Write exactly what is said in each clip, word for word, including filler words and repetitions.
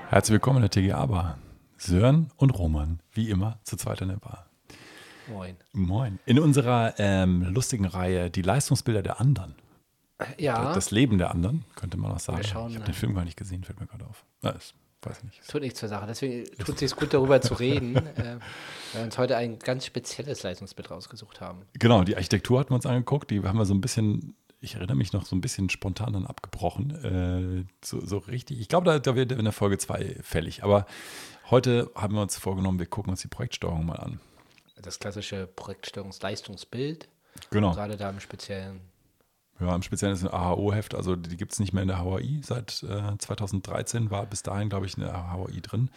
Herzlich willkommen in der T G A-Bar. Sören und Roman, wie immer, zu zweit in der Bar. Moin. Moin. In unserer ähm, lustigen Reihe Die Leistungsbilder der anderen. Ja. Das Leben der anderen, könnte man auch sagen. schauen, ich habe den Film gar nicht gesehen, fällt mir gerade auf. Na, das weiß ich nicht. Tut nichts zur Sache. Deswegen tut es sich gut, darüber zu reden, äh, weil wir uns heute ein ganz spezielles Leistungsbild rausgesucht haben. Genau, die Architektur hatten wir uns angeguckt. Die haben wir so ein bisschen, ich erinnere mich noch, so ein bisschen spontan dann abgebrochen. Äh, so, so richtig. Ich glaube, da, da wird in der Folge zwei fällig. Aber heute haben wir uns vorgenommen, wir gucken uns die Projektsteuerung mal an. Das klassische Projektsteuerungsleistungsbild. Genau. Gerade da im Speziellen. Ja, im Speziellen ist ein A H O-Heft, also die gibt es nicht mehr in der H O I. Seit äh, zweitausenddreizehn war bis dahin, glaube ich, eine H O I drin.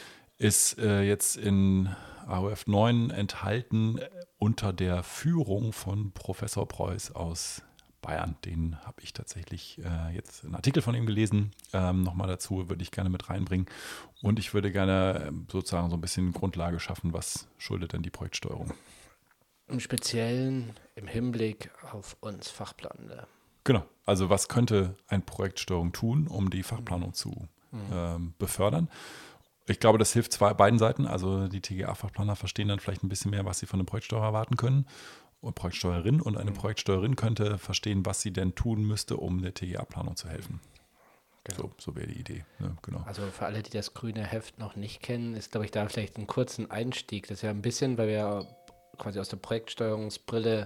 Ist äh, jetzt in A H O Heft neun enthalten unter der Führung von Professor Preuß aus Bayern. Den habe ich tatsächlich äh, jetzt einen Artikel von ihm gelesen. Ähm, Nochmal dazu würde ich gerne mit reinbringen. Und ich würde gerne äh, sozusagen so ein bisschen Grundlage schaffen, was schuldet denn die Projektsteuerung? Im Speziellen im Hinblick auf uns Fachplanende. Genau, also was könnte eine Projektsteuerung tun, um die Fachplanung zu mhm. ähm, befördern? Ich glaube, das hilft zwei, beiden Seiten. Also die T G A-Fachplaner verstehen dann vielleicht ein bisschen mehr, was sie von einem Projektsteuerer erwarten können. Und Projektsteuerin und eine mhm. Projektsteuerin könnte verstehen, was sie denn tun müsste, um der T G A-Planung zu helfen. Genau. So, so wäre die Idee. Ne? Genau. Also für alle, die das grüne Heft noch nicht kennen, ist, glaube ich, da vielleicht einen kurzen Einstieg. Das ist ja ein bisschen, weil wir quasi aus der Projektsteuerungsbrille,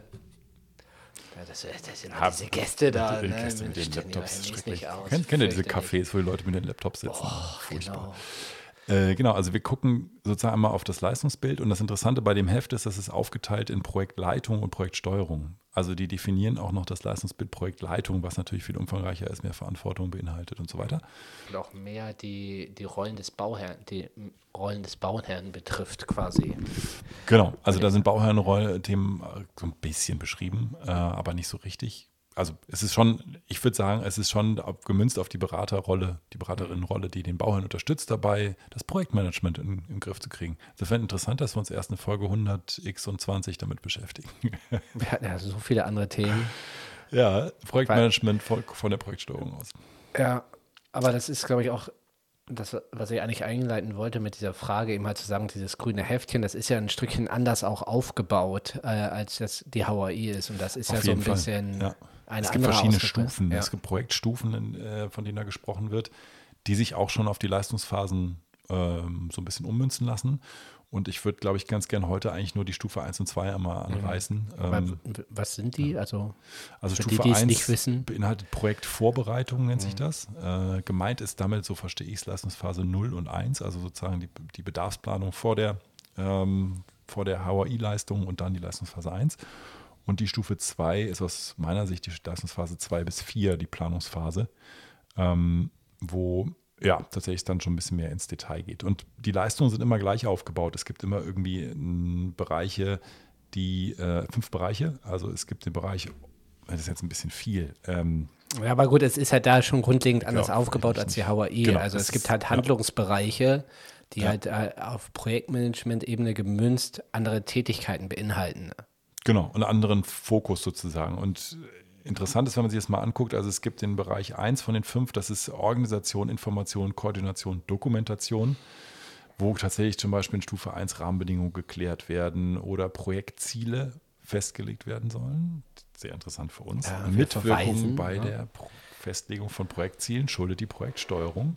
ja, das, das sind halt diese Gäste da, die ne, Gäste mit den Laptops. Nicht aus, kennt kennt ihr diese Cafés, wo die Leute mit den Laptops sitzen? Boah, genau. Äh, genau, also wir gucken sozusagen einmal auf das Leistungsbild und das Interessante bei dem Heft ist, dass es aufgeteilt in Projektleitung und Projektsteuerung. Also die definieren auch noch das Leistungsbild Projektleitung, was natürlich viel umfangreicher ist, mehr Verantwortung beinhaltet und so weiter. Und auch mehr die, die Rollen des Bauherrn, die Rollen des Bauherrn betrifft quasi. Genau, also da sind Bauherrenrollen-Themen so ein bisschen beschrieben, äh, aber nicht so richtig. Also es ist schon, ich würde sagen, es ist schon gemünzt auf die Beraterrolle, die Beraterinnenrolle, die den Bauherrn unterstützt dabei, das Projektmanagement in, im Griff zu kriegen. Insofern interessant, dass wir uns erst in Folge hundert x zwanzig damit beschäftigen. Wir hatten ja so viele andere Themen. Ja, Projektmanagement von, von der Projektsteuerung aus. Ja, aber das ist, glaube ich, auch das, was ich eigentlich einleiten wollte mit dieser Frage, eben halt zu sagen, dieses grüne Heftchen, das ist ja ein Stückchen anders auch aufgebaut, äh, als das die H O I ist. Und das ist Auf ja so ein Fall. bisschen Ja. eine Es gibt andere verschiedene Ausrichtung. Stufen, Ja. es gibt Projektstufen, äh, von denen da gesprochen wird, die sich auch schon auf die Leistungsphasen ähm, so ein bisschen ummünzen lassen. Und ich würde, glaube ich, ganz gern heute eigentlich nur die Stufe eins und zwei einmal anreißen. Aber Ähm, was sind die? Also, also für Stufe die, die es eins nicht wissen. beinhaltet Projektvorbereitung, nennt sich das. Äh, gemeint ist damit, so verstehe ich es, Leistungsphase null und eins, also sozusagen die, die Bedarfsplanung vor der, ähm, vor der H O I-Leistung und dann die Leistungsphase eins. Und die Stufe zwei ist aus meiner Sicht die Leistungsphase zwei bis vier, die Planungsphase, ähm, wo ja tatsächlich dann schon ein bisschen mehr ins Detail geht. Und die Leistungen sind immer gleich aufgebaut. Es gibt immer irgendwie m, Bereiche, die äh, fünf Bereiche. Also es gibt den Bereich, das ist jetzt ein bisschen viel. Ähm, Ja, aber gut, es ist halt da schon grundlegend anders Ja, aufgebaut als die H O I. Genau, also das es gibt ist- halt ja. Handlungsbereiche, die Ja. halt äh, auf Projektmanagement-Ebene gemünzt andere Tätigkeiten beinhalten. Genau, einen anderen Fokus sozusagen. Und interessant ist, wenn man sich das mal anguckt, also es gibt den Bereich eins von den fünf, das ist Organisation, Information, Koordination, Dokumentation, wo tatsächlich zum Beispiel in Stufe eins Rahmenbedingungen geklärt werden oder Projektziele festgelegt werden sollen. Sehr interessant für uns. Ja, wir Mitwirkung verweisen, bei ja. der Pro- Festlegung von Projektzielen schuldet die Projektsteuerung.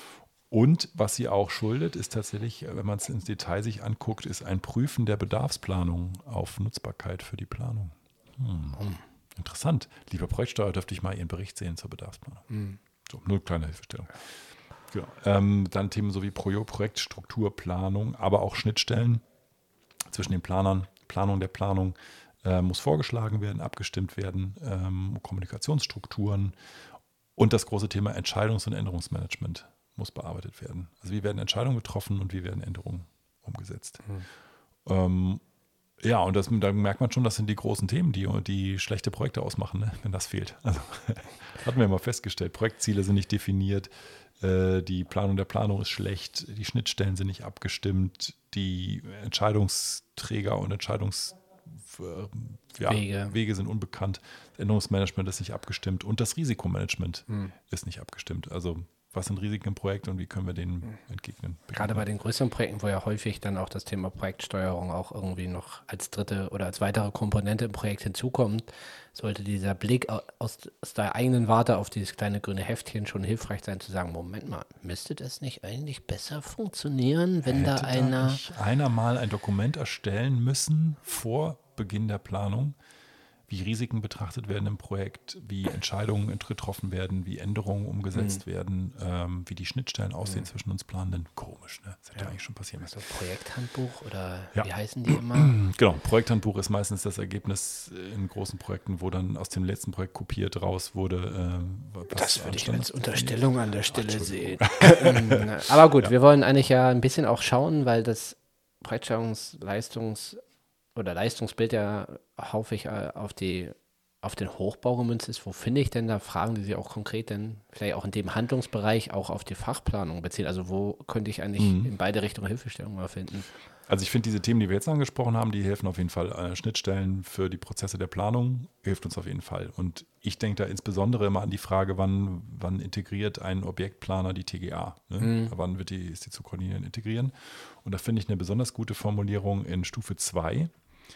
Und was sie auch schuldet, ist tatsächlich, wenn man es ins Detail sich anguckt, ist ein Prüfen der Bedarfsplanung auf Nutzbarkeit für die Planung. Hm. Interessant. Lieber Projektsteuer, dürfte ich mal Ihren Bericht sehen zur Bedarfsplanung. Mhm. So, nur eine kleine Hilfestellung. Genau. Ähm, dann Themen sowie Pro- Projektstrukturplanung, aber auch Schnittstellen zwischen den Planern, Planung der Planung äh, muss vorgeschlagen werden, abgestimmt werden, ähm, Kommunikationsstrukturen und das große Thema Entscheidungs- und Änderungsmanagement muss bearbeitet werden. Also wie werden Entscheidungen getroffen und wie werden Änderungen umgesetzt. Mhm. Ähm, ja, und das, da merkt man schon, das sind die großen Themen, die, die schlechte Projekte ausmachen, ne, wenn das fehlt. Also hatten wir mal festgestellt, Projektziele sind nicht definiert, äh, die Planung der Planung ist schlecht, die Schnittstellen sind nicht abgestimmt, die Entscheidungsträger und Entscheidungs Ja, Wege. Wege sind unbekannt, das Änderungsmanagement ist nicht abgestimmt und das Risikomanagement Mhm. ist nicht abgestimmt. Also was sind Risiken im Projekt und wie können wir denen entgegnen. Gerade bei den größeren Projekten, wo ja häufig dann auch das Thema Projektsteuerung auch irgendwie noch als dritte oder als weitere Komponente im Projekt hinzukommt, sollte dieser Blick aus, aus der eigenen Warte auf dieses kleine grüne Heftchen schon hilfreich sein, zu sagen, Moment mal, müsste das nicht eigentlich besser funktionieren, wenn Hätte da einer... Da nicht einer mal ein Dokument erstellen müssen vor Beginn der Planung, wie Risiken betrachtet werden im Projekt, wie Entscheidungen getroffen werden, wie Änderungen umgesetzt mhm. werden, ähm, wie die Schnittstellen aussehen mhm. zwischen uns Planenden. Komisch, ne? Das hätte ja. eigentlich schon passieren müssen. Also Projekthandbuch oder ja. wie heißen die immer? Genau, Projekthandbuch ist meistens das Ergebnis in großen Projekten, wo dann aus dem letzten Projekt kopiert raus wurde. Äh, was das würde ich als Unterstellung an der Stelle sehen. Aber gut, ja. wir wollen eigentlich ja ein bisschen auch schauen, weil das Projektsteuerungsleistungs- oder Leistungsbild ja häufig auf, die, auf den Hochbau gemünzt ist. Wo finde ich denn da Fragen, die sich auch konkret denn vielleicht auch in dem Handlungsbereich auch auf die Fachplanung beziehen? Also wo könnte ich eigentlich mhm. in beide Richtungen Hilfestellung mal finden? Also ich finde diese Themen, die wir jetzt angesprochen haben, die helfen auf jeden Fall. Äh, Schnittstellen für die Prozesse der Planung hilft uns auf jeden Fall. Und ich denke da insbesondere immer an die Frage, wann, wann integriert ein Objektplaner die T G A? Ne? Mhm. Wann wird die, ist die zu koordinieren, integrieren? Und da finde ich eine besonders gute Formulierung in Stufe zwei.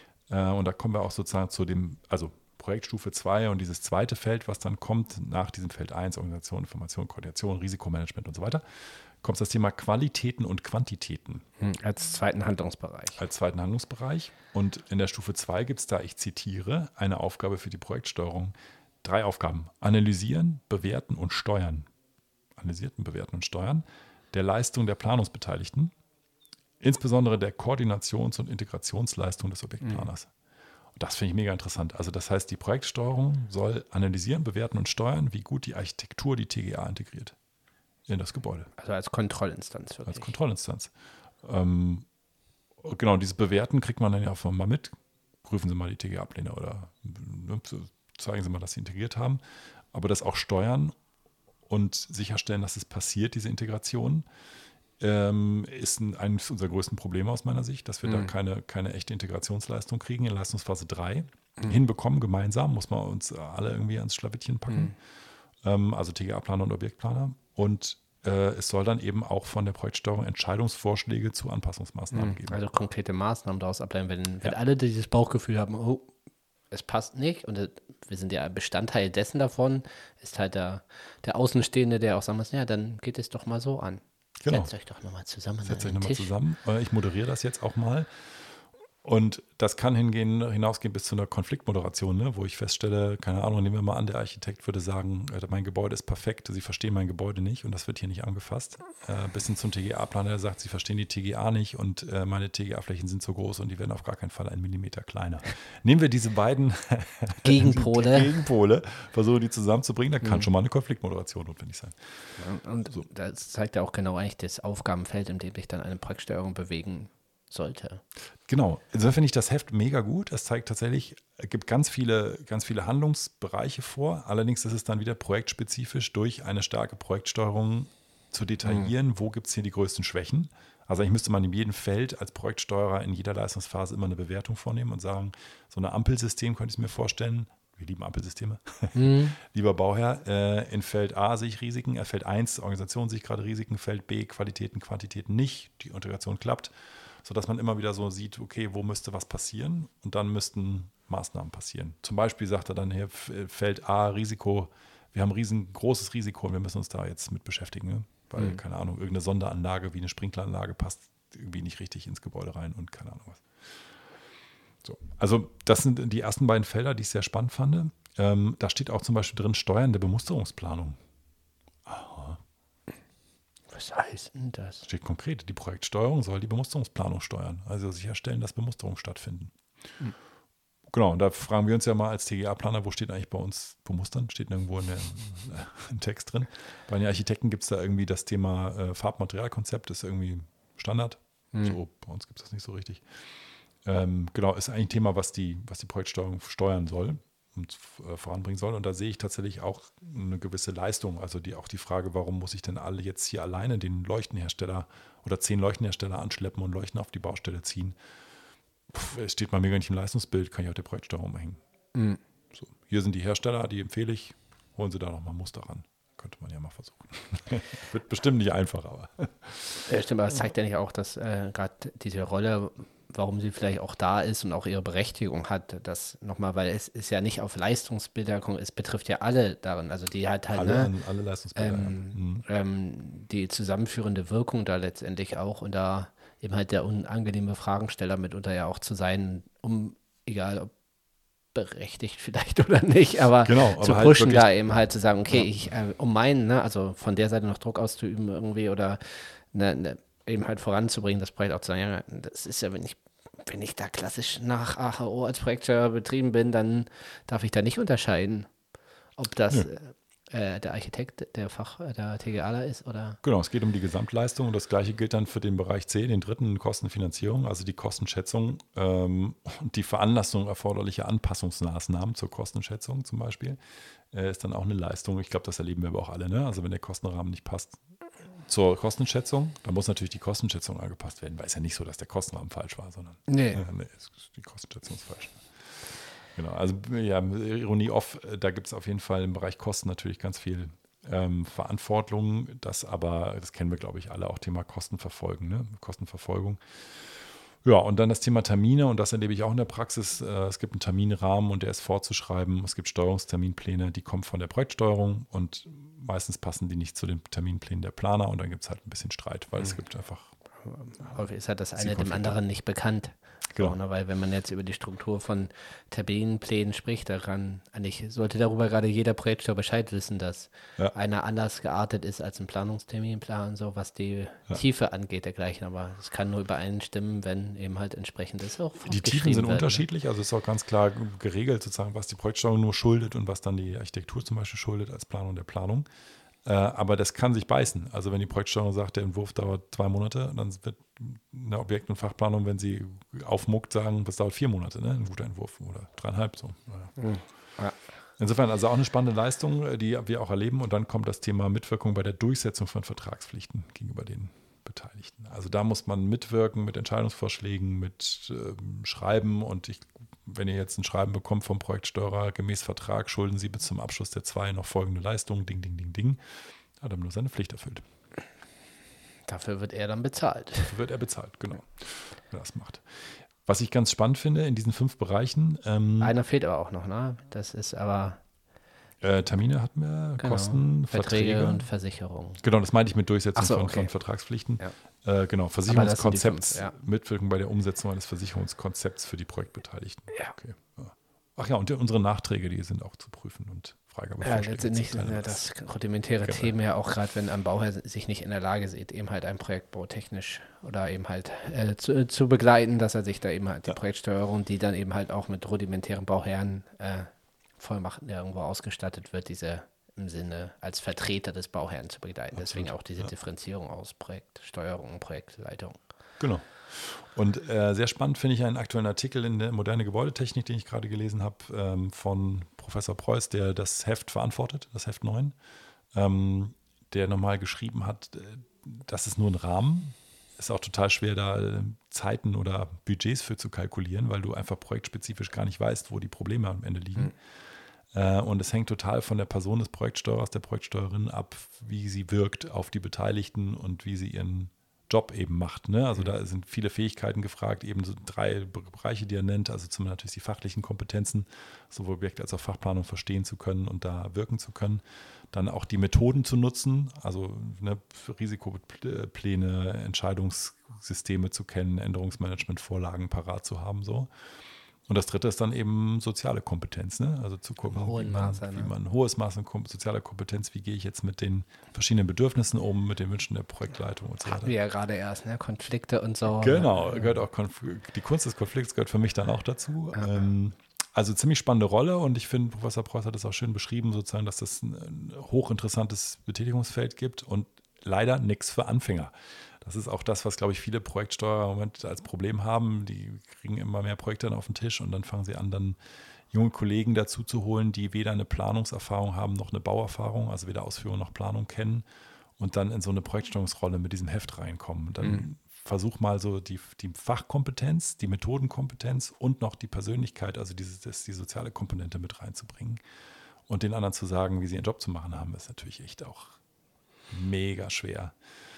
Und da kommen wir auch sozusagen zu dem, also Projektstufe zwei und dieses zweite Feld, was dann kommt nach diesem Feld eins, Organisation, Information, Koordination, Risikomanagement und so weiter, kommt das Thema Qualitäten und Quantitäten. Als zweiten Handlungsbereich. Als zweiten Handlungsbereich. Und in der Stufe zwei gibt es da, ich zitiere, eine Aufgabe für die Projektsteuerung. Drei Aufgaben. Analysieren, bewerten und steuern. Analysierten, bewerten und steuern der Leistung der Planungsbeteiligten. Insbesondere der Koordinations- und Integrationsleistung des Objektplaners. Mhm. Und das finde ich mega interessant. Also das heißt, die Projektsteuerung soll analysieren, bewerten und steuern, wie gut die Architektur die T G A integriert in das Gebäude. Also als Kontrollinstanz wirklich. Als Kontrollinstanz. Ähm, genau, dieses Bewerten kriegt man dann ja auch mal mit. Prüfen Sie mal die T G A-Pläne oder ne, zeigen Sie mal, dass Sie integriert haben. Aber das auch steuern und sicherstellen, dass es passiert, diese Integration, Ähm, ist ein, eines unserer größten Probleme aus meiner Sicht, dass wir mhm. da keine, keine echte Integrationsleistung kriegen in Leistungsphase drei. Mhm. Hinbekommen gemeinsam, muss man uns alle irgendwie ans Schlawittchen packen. Mhm. Ähm, also T G A-Planer und Objektplaner. Und äh, es soll dann eben auch von der Projektsteuerung Entscheidungsvorschläge zu Anpassungsmaßnahmen mhm. geben. Also konkrete Maßnahmen daraus ableiten, wenn, wenn ja. alle dieses Bauchgefühl haben, oh, es passt nicht und wir sind ja Bestandteil dessen davon, ist halt der, der Außenstehende, der auch sagen muss, ja, dann geht es doch mal so an. Genau. Setzt euch doch nochmal zusammen. Setzt euch nochmal zusammen. Ich moderiere das jetzt auch mal. Und das kann hingehen, hinausgehen bis zu einer Konfliktmoderation, ne? Wo ich feststelle, keine Ahnung, nehmen wir mal an, der Architekt würde sagen, mein Gebäude ist perfekt, Sie verstehen mein Gebäude nicht und das wird hier nicht angefasst. Äh, bis hin zum T G A-Planer, der sagt, Sie verstehen die T G A nicht und äh, meine T G A-Flächen sind so groß und die werden auf gar keinen Fall einen Millimeter kleiner. Nehmen wir diese beiden Gegenpole, Gegenpole versuchen die zusammenzubringen, da kann mhm. schon mal eine Konfliktmoderation notwendig sein. Ja, und so. Das zeigt ja auch genau eigentlich das Aufgabenfeld, in dem sich dann eine Projektsteuerung bewegen sollte. Genau, insofern finde ich das Heft mega gut. Es zeigt tatsächlich, es gibt ganz viele, ganz viele Handlungsbereiche vor. Allerdings ist es dann wieder projektspezifisch durch eine starke Projektsteuerung zu detaillieren, mhm. wo gibt es hier die größten Schwächen. Also eigentlich müsste man in jedem Feld als Projektsteuerer in jeder Leistungsphase immer eine Bewertung vornehmen und sagen, so ein Ampelsystem könnte ich mir vorstellen, wir lieben Ampelsysteme, mhm. lieber Bauherr, äh, in Feld A sehe ich Risiken, äh, Feld eins, Organisation sehe ich gerade Risiken, Feld B, Qualitäten, Quantitäten nicht, die Integration klappt, sodass man immer wieder so sieht, okay, wo müsste was passieren und dann müssten Maßnahmen passieren. Zum Beispiel sagt er dann hier, Feld A, Risiko, wir haben ein riesengroßes Risiko und wir müssen uns da jetzt mit beschäftigen, ne? Weil, mhm. keine Ahnung, irgendeine Sonderanlage wie eine Sprinkleranlage passt irgendwie nicht richtig ins Gebäude rein und keine Ahnung was. So. Also das sind die ersten beiden Felder, die ich sehr spannend fand. Ähm, da steht auch zum Beispiel drin steuernde Bemusterungsplanung. Aha. Was heißt denn das? Steht konkret, die Projektsteuerung soll die Bemusterungsplanung steuern, also sicherstellen, dass Bemusterungen stattfinden. Hm. Genau, und da fragen wir uns ja mal als T G A-Planer, wo steht eigentlich bei uns Bemustern? Steht nirgendwo in der, im Text drin. Bei den Architekten gibt es da irgendwie das Thema äh, Farbmaterialkonzept, ist irgendwie Standard. Hm. So, bei uns gibt es das nicht so richtig. Ähm, genau, ist eigentlich ein Thema, was die, was die Projektsteuerung steuern soll und äh, voranbringen soll. Und da sehe ich tatsächlich auch eine gewisse Leistung. Also die, auch die Frage, warum muss ich denn alle jetzt hier alleine den Leuchtenhersteller oder zehn Leuchtenhersteller anschleppen und Leuchten auf die Baustelle ziehen? Puh, es steht mal mega nicht im Leistungsbild, kann ich auch der Projektsteuerung umhängen. Mhm. So, hier sind die Hersteller, die empfehle ich, holen Sie da nochmal Muster ran. könnte man ja mal versuchen. Wird bestimmt nicht einfach, aber. Ja, stimmt, aber es zeigt ja nicht auch, dass äh, gerade diese Rolle, warum sie vielleicht auch da ist und auch ihre Berechtigung hat, das nochmal, weil es ist ja nicht auf Leistungsbilder, es betrifft ja alle darin, also die hat halt, Alle, ne, an- alle Leistungsbilder. ähm, ja. Mhm. ähm, die zusammenführende Wirkung da letztendlich auch und da eben halt der unangenehme Fragensteller mitunter ja auch zu sein, um, egal ob berechtigt vielleicht oder nicht, aber Genau, zu aber halt pushen, wirklich- da eben halt zu sagen, okay, Ja. ich, äh, um meinen, ne, also von der Seite noch Druck auszuüben irgendwie oder ne, ne, eben halt voranzubringen, das Projekt auch zu sagen, ja, das ist ja, wenn ich, wenn ich da klassisch nach A H O als Projektsteuer betrieben bin, dann darf ich da nicht unterscheiden, ob das Nö. äh, der Architekt, der Fach, der TGAler ist oder. Genau, es geht um die Gesamtleistung und das gleiche gilt dann für den Bereich C, den dritten Kostenfinanzierung, also die Kostenschätzung ähm, und die Veranlassung erforderlicher Anpassungsmaßnahmen zur Kostenschätzung zum Beispiel, äh, ist dann auch eine Leistung. Ich glaube, das erleben wir aber auch alle. Ne? Also wenn der Kostenrahmen nicht passt zur Kostenschätzung, dann muss natürlich die Kostenschätzung angepasst werden, weil es ja nicht so, dass der Kostenrahmen falsch war, sondern Nee. äh, nee, es ist- die Kostenschätzung ist falsch. Genau, also ja, Ironie off, da gibt es auf jeden Fall im Bereich Kosten natürlich ganz viel ähm, Verantwortung, das aber, das kennen wir glaube ich alle, auch Thema Kostenverfolgen, ne? Kostenverfolgung. Ja, und dann das Thema Termine und das erlebe ich auch in der Praxis. Äh, es gibt einen Terminrahmen und der ist vorzuschreiben. Es gibt Steuerungsterminpläne, die kommen von der Projektsteuerung und meistens passen die nicht zu den Terminplänen der Planer und dann gibt es halt ein bisschen Streit, weil es gibt einfach Häufig ist halt das eine dem Zielkonflikte. anderen nicht bekannt. So, Genau. ne, weil wenn man jetzt über die Struktur von Terminplänen spricht, daran, eigentlich sollte darüber gerade jeder Projektsteuer Bescheid wissen, dass Ja. einer anders geartet ist als ein Planungsterminplan, so was die Ja. Tiefe angeht, dergleichen. Aber es kann nur übereinstimmen, wenn eben halt entsprechend ist auch Die Tiefen fortgeschrieben sind wird, ne? unterschiedlich, also es ist auch ganz klar geregelt, sozusagen, was die Projektsteuerung nur schuldet und was dann die Architektur zum Beispiel schuldet als Planung der Planung. Äh, aber das kann sich beißen. Also wenn die Projektsteuerung sagt, der Entwurf dauert zwei Monate, dann wird eine Objekt- und Fachplanung, wenn sie aufmuckt, sagen, das dauert vier Monate, ne? Ein guter Entwurf oder dreieinhalb so. Naja. Ja. Insofern also auch eine spannende Leistung, die wir auch erleben. Und dann kommt das Thema Mitwirkung bei der Durchsetzung von Vertragspflichten gegenüber den Beteiligten. Also da muss man mitwirken mit Entscheidungsvorschlägen, mit ähm, Schreiben. Und ich, wenn ihr jetzt ein Schreiben bekommt vom Projektsteuerer, gemäß Vertrag schulden Sie bis zum Abschluss der zwei noch folgende Leistungen, ding, ding, ding, ding, hat er nur seine Pflicht erfüllt. Dafür wird er dann bezahlt. Dafür wird er bezahlt, genau, wer das macht. Was ich ganz spannend finde in diesen fünf Bereichen, ähm, Einer fehlt aber auch noch, ne? Das ist aber äh, Termine hatten wir, genau, Kosten, Verträge Verträge. und Versicherungen. Genau, das meinte ich mit Durchsetzung Ach so, von, okay. von Vertragspflichten. Ja. Äh, genau, das sind die Versicherungskonzepts, fünf, ja. Mitwirkung bei der Umsetzung eines Versicherungskonzepts für die Projektbeteiligten. Ja. Okay, ja. Ach ja, und die, unsere Nachträge, die sind auch zu prüfen und Freigabe. Ja, letztendlich sind ja das rudimentäre Genau. Themen ja auch gerade, wenn ein Bauherr sich nicht in der Lage sieht, eben halt ein Projekt bautechnisch oder eben halt äh, zu, zu begleiten, dass er sich da eben halt die Ja. Projektsteuerung, die dann eben halt auch mit rudimentären Bauherren äh, Vollmachten irgendwo ausgestattet wird, diese im Sinne als Vertreter des Bauherrn zu begleiten. Deswegen Absolut, auch diese ja. Differenzierung aus Projektsteuerung und Projektleitung. Genau. Und äh, sehr spannend finde ich einen aktuellen Artikel in der Moderne Gebäudetechnik, den ich gerade gelesen habe, ähm, von Professor Preuß, der das Heft verantwortet, das Heft neun, ähm, der nochmal geschrieben hat, äh, das ist nur ein Rahmen. Ist auch total schwer, da äh, Zeiten oder Budgets für zu kalkulieren, weil du einfach projektspezifisch gar nicht weißt, wo die Probleme am Ende liegen. Mhm. Äh, und es hängt total von der Person des Projektsteuerers, der Projektsteuerin ab, wie sie wirkt auf die Beteiligten und wie sie ihren Job eben macht. Ne? Also da sind viele Fähigkeiten gefragt, eben so drei Bereiche, die er nennt, also zum natürlich die fachlichen Kompetenzen, sowohl Objekt- als auch Fachplanung verstehen zu können und da wirken zu können. Dann auch die Methoden zu nutzen, also ne, Risikopläne, Entscheidungssysteme zu kennen, Änderungsmanagementvorlagen parat zu haben. So. Und das dritte ist dann eben soziale Kompetenz, ne? Also zu gucken, Im hohen wie, man, Maße, wie ne? man hohes Maß an kom- sozialer Kompetenz, wie gehe ich jetzt mit den verschiedenen Bedürfnissen um, mit den Wünschen der Projektleitung und so Hatten weiter. wir ja gerade erst, ne? Konflikte und so. Genau, gehört auch Konf- die Kunst des Konflikts gehört für mich dann auch dazu. Ähm, also ziemlich spannende Rolle und ich finde, Professor Preuß hat es auch schön beschrieben, sozusagen, dass das ein, ein hochinteressantes Betätigungsfeld gibt und leider nichts für Anfänger. Das ist auch das, was, glaube ich, viele Projektsteuer im Moment als Problem haben. Die kriegen immer mehr Projekte dann auf den Tisch und dann fangen sie an, dann junge Kollegen dazu zu holen, die weder eine Planungserfahrung haben noch eine Bauerfahrung, also weder Ausführung noch Planung kennen und dann in so eine Projektsteuerungsrolle mit diesem Heft reinkommen. Und dann mhm. versuch mal so die, die Fachkompetenz, die Methodenkompetenz und noch die Persönlichkeit, also diese, das, die soziale Komponente mit reinzubringen. Und den anderen zu sagen, wie sie ihren Job zu machen haben, ist natürlich echt auch mega schwer.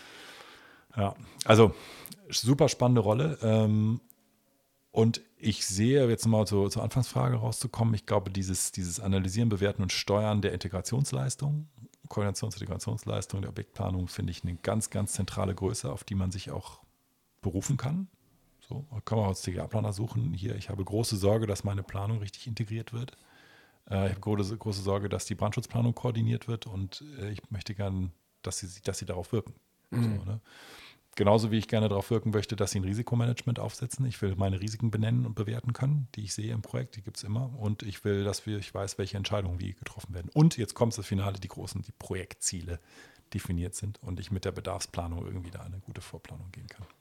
Ja, also super spannende Rolle. Ähm, und ich sehe, jetzt mal zur, zur Anfangsfrage rauszukommen, ich glaube, dieses, dieses Analysieren, Bewerten und Steuern der Integrationsleistung, Koordinations- und Integrationsleistung der Objektplanung, finde ich eine ganz, ganz zentrale Größe, auf die man sich auch berufen kann. So, kann man als T G A-Planer suchen. Hier, ich habe große Sorge, dass meine Planung richtig integriert wird. Äh, ich habe große, große Sorge, dass die Brandschutzplanung koordiniert wird und äh, ich möchte gern, dass sie, dass sie darauf wirken. Mhm. So, ne? Genauso wie ich gerne darauf wirken möchte, dass sie ein Risikomanagement aufsetzen. Ich will meine Risiken benennen und bewerten können, die ich sehe im Projekt, die gibt es immer. Und ich will, dass wir, ich weiß, welche Entscheidungen wie getroffen werden. Und jetzt kommt das Finale, die großen, die Projektziele definiert sind und ich mit der Bedarfsplanung irgendwie da eine gute Vorplanung gehen kann.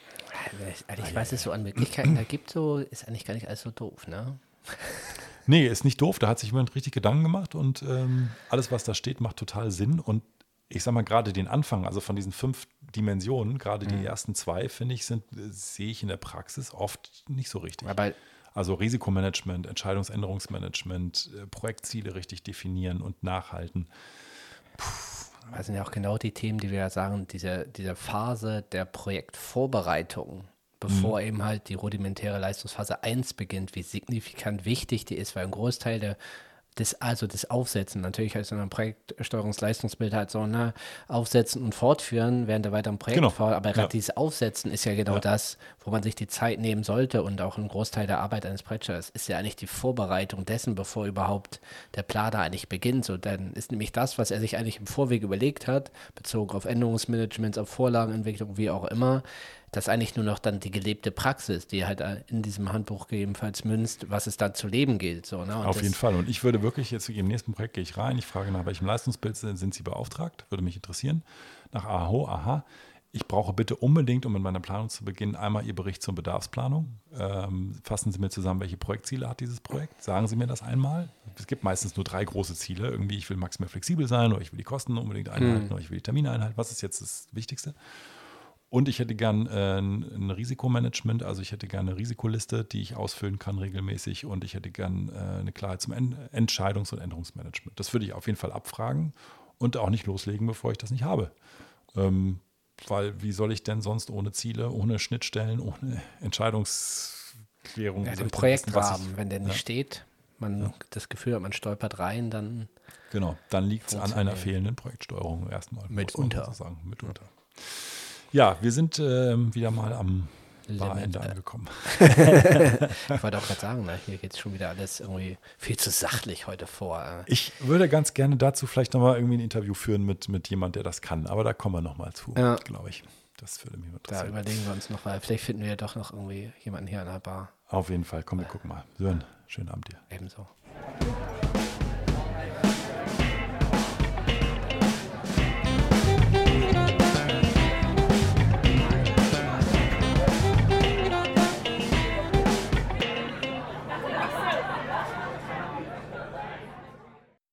Also ich weiß, es so an Möglichkeiten da gibt, so ist eigentlich gar nicht alles so doof, ne? Nee, ist nicht doof. Da hat sich jemand richtig Gedanken gemacht und ähm, alles, was da steht, macht total Sinn. Und ich sag mal, gerade den Anfang, also von diesen fünf Dimensionen, gerade mhm. die ersten zwei, finde ich, sind, sehe ich in der Praxis oft nicht so richtig. Aber also Risikomanagement, Entscheidungsänderungsmanagement, äh, Projektziele richtig definieren und nachhalten. Puh. Das sind ja auch genau die Themen, die wir ja sagen, diese, diese Phase der Projektvorbereitung, bevor mhm. eben halt die rudimentäre Leistungsphase eins beginnt, wie signifikant wichtig die ist, weil ein Großteil der Das, also das Aufsetzen, natürlich als in einem Projektsteuerungsleistungsbild halt so, ne, Aufsetzen und Fortführen während der weiteren Projektphase, genau. aber gerade ja. dieses Aufsetzen ist ja genau ja. das, wo man sich die Zeit nehmen sollte und auch ein Großteil der Arbeit eines Projektsteuers ist ja eigentlich die Vorbereitung dessen, bevor überhaupt der Planer eigentlich beginnt. So, dann ist nämlich das, was er sich eigentlich im Vorweg überlegt hat, bezogen auf Änderungsmanagements, auf Vorlagenentwicklung, wie auch immer, das ist eigentlich nur noch dann die gelebte Praxis, die halt in diesem Handbuch gegebenenfalls münzt, was es dann zu leben gilt. So, ne? Und Auf jeden Fall. Und ich würde wirklich jetzt im nächsten Projekt gehe ich rein, ich frage nach welchem Leistungsbild sind Sie beauftragt, würde mich interessieren. Nach Aho, aha, ich brauche bitte unbedingt, um mit meiner Planung zu beginnen, einmal Ihr Bericht zur Bedarfsplanung. Ähm, fassen Sie mir zusammen, welche Projektziele hat dieses Projekt. Sagen Sie mir das einmal. Es gibt meistens nur drei große Ziele. Irgendwie, ich will maximal flexibel sein oder ich will die Kosten unbedingt einhalten mhm. oder ich will die Termine einhalten. Was ist jetzt das Wichtigste? Und ich hätte gern äh, ein Risikomanagement, also ich hätte gerne eine Risikoliste, die ich ausfüllen kann regelmäßig und ich hätte gern äh, eine Klarheit zum en- Entscheidungs- und Änderungsmanagement. Das würde ich auf jeden Fall abfragen und auch nicht loslegen, bevor ich das nicht habe. Ähm, weil wie soll ich denn sonst ohne Ziele, ohne Schnittstellen, ohne Entscheidungsklärung... Ja, den Projektrahmen, wenn der nicht ja. steht, man ja. das Gefühl hat, man stolpert rein, dann... Genau, dann liegt es an einer fehlenden Projektsteuerung erstmal. Mitunter. Sagen, mitunter. Ja, wir sind äh, wieder mal am Ende angekommen. Ich wollte auch gerade sagen, ne, hier geht es schon wieder alles irgendwie viel zu sachlich heute vor. Ich würde ganz gerne dazu vielleicht nochmal irgendwie ein Interview führen mit, mit jemand, der das kann. Aber da kommen wir nochmal zu, ja. glaube ich. Das würde mich interessieren. Da überlegen wir uns noch, weil vielleicht finden wir ja doch noch irgendwie jemanden hier an der Bar. Auf jeden Fall. Komm, wir gucken mal. Sören, schönen Abend dir. Ebenso.